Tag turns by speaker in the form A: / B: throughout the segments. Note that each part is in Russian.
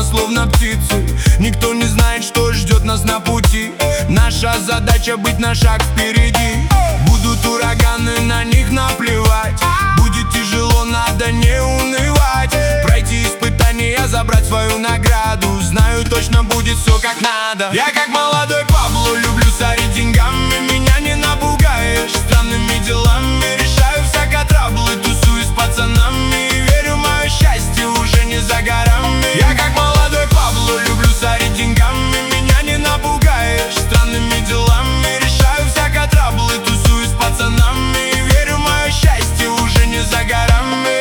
A: словно птицы. Никто не знает, что ждет нас на пути. Наша задача быть на шаг впереди. Будут ураганы, на них наплевать. Будет тяжело, надо не унывать. Пройти испытания, забрать свою награду. Знаю, точно будет все как надо. Я как молодой Пабло, люблю сорить деньгами. Меня не напугаешь странными делами. Решаю всякие траблы, тусуюсь с пацанами. Верю, мое счастье уже не за горами. Я как молодой Пабло, люблю сорить деньгами. Меня не напугаешь странными делами. Решаю всякие траблы, тусуюсь с пацанами. Верю, мое счастье уже не за горами.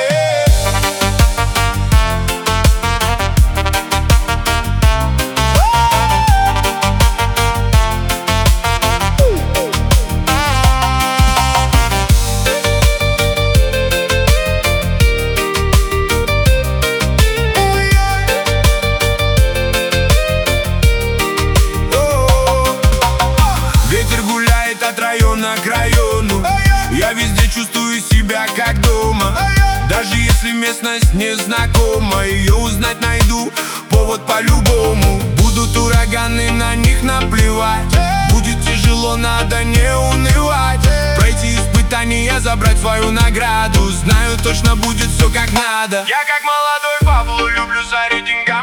A: Ветер гуляет от района к району. Я везде чувствую себя как дома. Даже если местность незнакома, ее узнать найду повод по-любому. Будут ураганы, на них наплевать. Будет тяжело, надо не унывать. Пройти испытания, забрать свою награду. Знаю, точно будет все как надо. Я как молодой Пабло, люблю сорить деньгами.